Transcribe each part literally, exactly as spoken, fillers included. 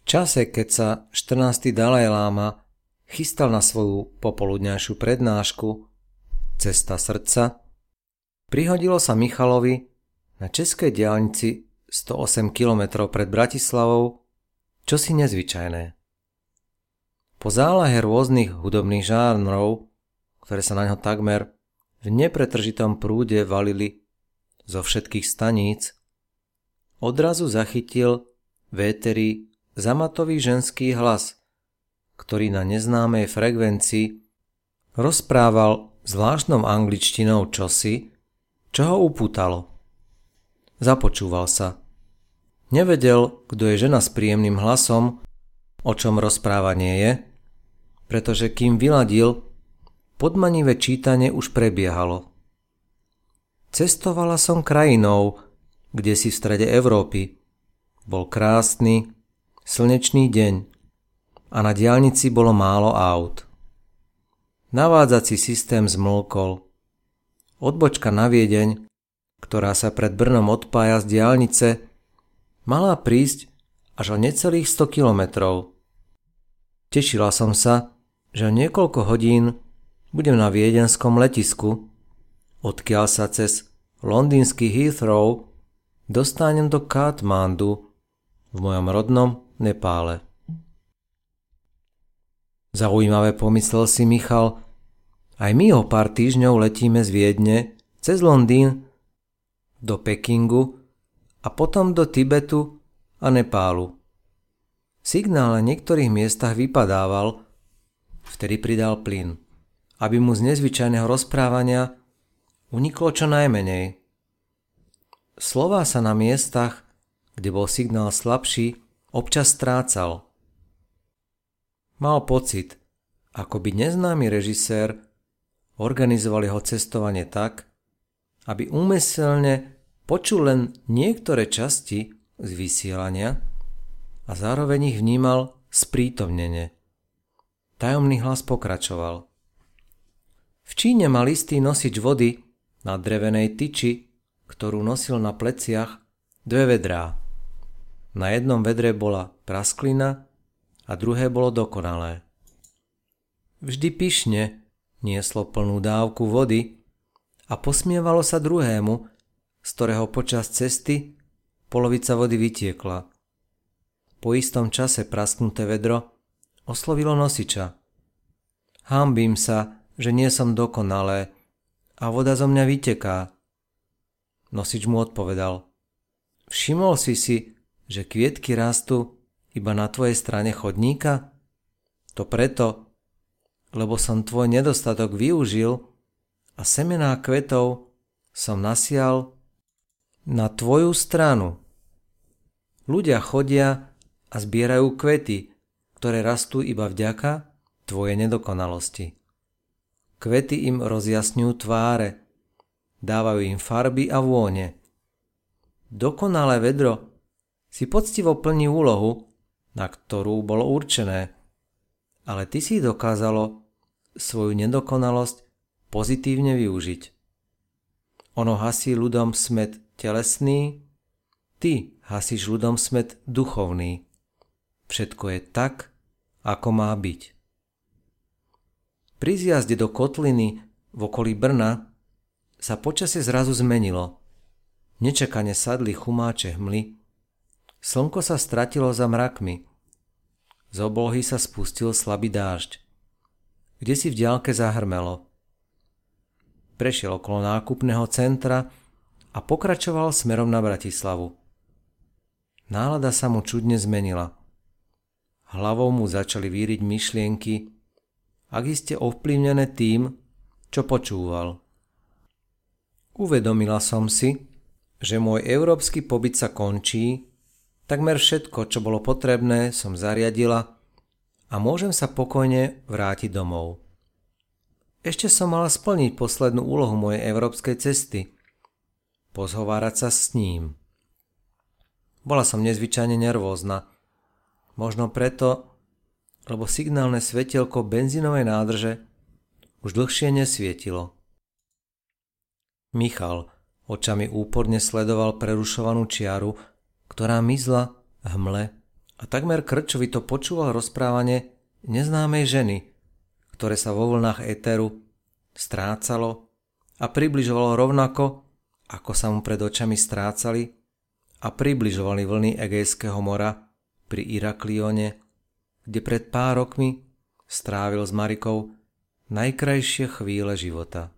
čase, keď sa štrnásty Dalajláma chystal na svoju popoludňajšiu prednášku Cesta srdca, prihodilo sa Michalovi na českej diaľnici sto osem kilometrov pred Bratislavou čosi nezvyčajné. Po zálahe rôznych hudobných žánrov, ktoré sa na ňo takmer v nepretržitom prúde valili zo všetkých staníc, odrazu zachytil v éteri zamatový ženský hlas, ktorý na neznámej frekvencii rozprával zvláštnou angličtinou čosi, čo ho upútalo. Započúval sa. Nevedel, kto je žena s príjemným hlasom, o čom rozprávanie je, pretože kým vyladil, podmanivé čítanie už prebiehalo. Cestovala som krajinou, kde si v strede Európy. Bol krásny, slnečný deň a na diaľnici bolo málo aut. Navádzací systém zmlkol. Odbočka na Viedeň, ktorá sa pred Brnom odpája z diaľnice, mala prísť až o necelých sto kilometrov. Tešila som sa, že o niekoľko hodín budem na viedenskom letisku, odkiaľ sa cez londýnsky Heathrow dostanem do Katmandu v mojom rodnom Nepále. Zaujímavé, pomyslel si Michal, aj my o pár týždňov letíme z Viedne cez Londýn do Pekingu a potom do Tibetu a Nepálu. Signál na niektorých miestach vypadával, vtedy pridal plyn, aby mu z nezvyčajného rozprávania uniklo čo najmenej. Slová sa na miestach, kde bol signál slabší, občas strácal. Mal pocit, ako by neznámy režisér organizoval jeho cestovanie tak, aby úmyselne počul len niektoré časti z vysielania a zároveň ich vnímal sprítomnene. Tajomný hlas pokračoval. V Číne mal istý nosič vody na drevenej tyči, ktorú nosil na pleciach, dve vedrá. Na jednom vedre bola prasklina a druhé bolo dokonalé. Vždy pyšne nieslo plnú dávku vody a posmievalo sa druhému, z ktorého počas cesty polovica vody vytiekla. Po istom čase prasknuté vedro oslovilo nosiča. Hanbím sa, že nie som dokonalé a voda zo mňa vyteká. Nosič mu odpovedal. Všimol si si, že kvietky rastú iba na tvojej strane chodníka? To preto, lebo som tvoj nedostatok využil a semená kvetov som nasial na tvoju stranu. Ľudia chodia a zbierajú kvety, ktoré rastú iba vďaka tvojej nedokonalosti. Kvety im rozjasňujú tváre, dávajú im farby a vône. Dokonalé vedro si poctivo plní úlohu, na ktorú bolo určené, ale ty si dokázalo svoju nedokonalosť pozitívne využiť. Ono hasí ľudom smäd telesný, ty hasíš ľudom smäd duchovný. Všetko je tak, ako má byť. Pri zjazde do kotliny v okolí Brna sa počasie zrazu zmenilo. Nečakane sadli chumáče hmly. Slnko sa stratilo za mrakmi. Z oblohy sa spustil slabý dážď. Kdesi v diaľke zahrmelo. Prešiel okolo nákupného centra a pokračoval smerom na Bratislavu. Nálada sa mu čudne zmenila. Hlavou mu začali víriť myšlienky, ak iste ovplyvnené tým, čo počúval. Uvedomila som si, že môj európsky pobyt sa končí, takmer všetko, čo bolo potrebné, som zariadila a môžem sa pokojne vrátiť domov. Ešte som mala splniť poslednú úlohu mojej európskej cesty, pozhovárať sa s ním. Bola som nezvyčajne nervózna, možno preto, lebo signálne svetielko benzínovej nádrže už dlhšie nesvietilo. Michal očami úporne sledoval prerušovanú čiaru, ktorá mizla v hmle a takmer krčovito počúval rozprávanie neznámej ženy, ktoré sa vo vlnách éteru strácalo a približovalo rovnako, ako sa mu pred očami strácali a približovali vlny Egejského mora pri Iraklione, kde pred pár rokmi strávil s Marikou najkrajšie chvíle života.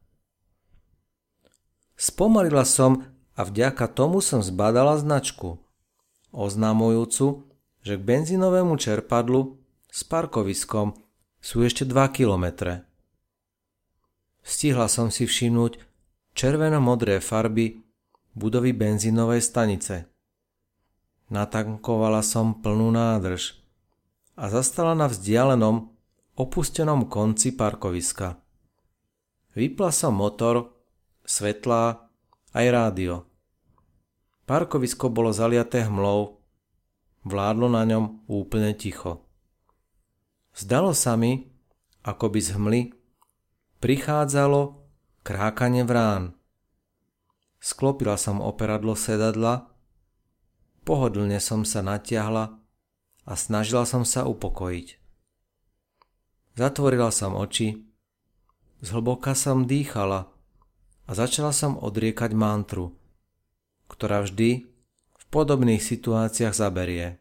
Spomalila som a vďaka tomu som zbadala značku, oznamujúcu, že k benzínovému čerpadlu s parkoviskom sú ešte dva kilometre. Stihla som si všimnúť červeno-modré farby budovy benzínovej stanice. Natankovala som plnú nádrž a zastala na vzdialenom, opustenom konci parkoviska. Vypla som motor, svetlá aj rádio. Parkovisko bolo zaliaté hmlou, vládlo na ňom úplne ticho. Zdalo sa mi, ako by z hmly prichádzalo krákanie vrán. Sklopila som operadlo sedadla, pohodlne som sa natiahla a snažila som sa upokojiť. Zatvorila som oči, zhlboka som dýchala a začala som odriekať mantru, ktorá vždy v podobných situáciách zaberie.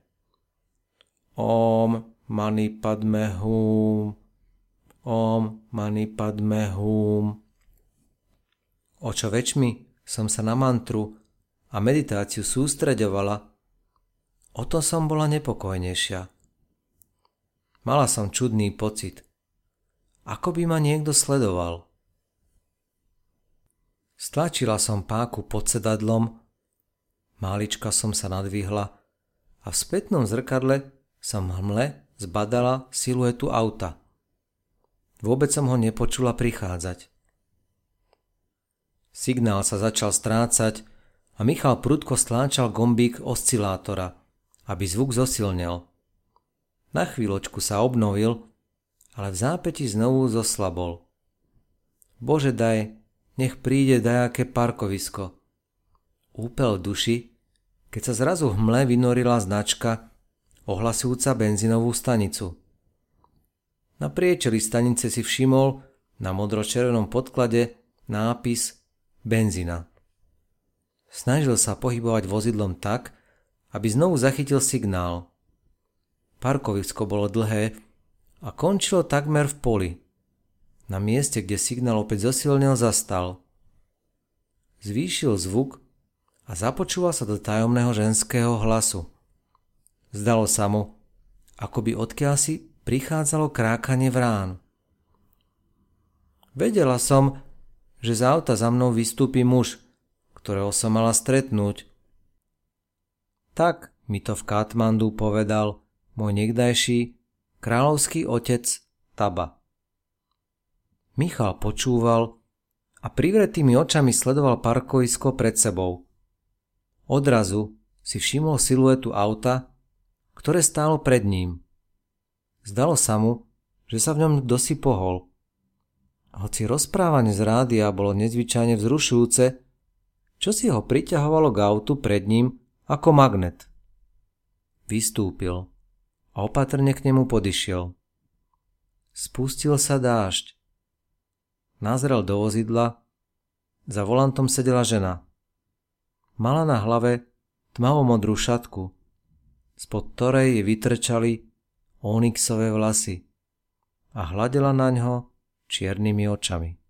Om Mani Padme Hum, Om Mani Padme Hum. O čo väčšmi som sa na mantru a meditáciu sústreďovala, o to som bola nepokojnejšia. Mala som čudný pocit, ako by ma niekto sledoval. Stlačila som páku pod sedadlom, málička som sa nadvihla a v spätnom zrkadle som hmle zbadala siluetu auta. Vôbec som ho nepočula prichádzať. Signál sa začal strácať a Michal prudko stláčal gombík oscilátora, aby zvuk zosilnel. Na chvíľočku sa obnovil, ale v zápäti znovu zoslabol. Bože daj, nech príde dajaké parkovisko. Úpel v duši, keď sa zrazu v hmle vynorila značka ohlasujúca benzínovú stanicu. Na priečeli stanice si všimol na modro-červenom podklade nápis benzína. Snažil sa pohybovať vozidlom tak, aby znovu zachytil signál. Parkovisko bolo dlhé a končilo takmer v poli. Na mieste, kde signál opäť zosilnil, zastal. Zvýšil zvuk a započúval sa do tajomného ženského hlasu. Zdalo sa mu, ako by odkiaľsi prichádzalo krákanie vrán. Vedela som, že z auta za mnou vystúpi muž, ktorého som mala stretnúť. Tak mi to v Katmandu povedal môj niekdajší kráľovský otec Taba. Michal počúval a privretými očami sledoval parkovisko pred sebou. Odrazu si všimol siluetu auta, ktoré stálo pred ním. Zdalo sa mu, že sa v ňom kdosi pohol. Hoci rozprávanie z rádia bolo nezvyčajne vzrušujúce, čo si ho priťahovalo k autu pred ním ako magnet. Vystúpil a opatrne k nemu podišiel. Spustil sa dážď. Nazrel do vozidla, za volantom sedela žena. Mala na hlave tmavomodrú šatku, spod ktorej jej vytrčali onyxové vlasy a hľadela na ňo čiernymi očami.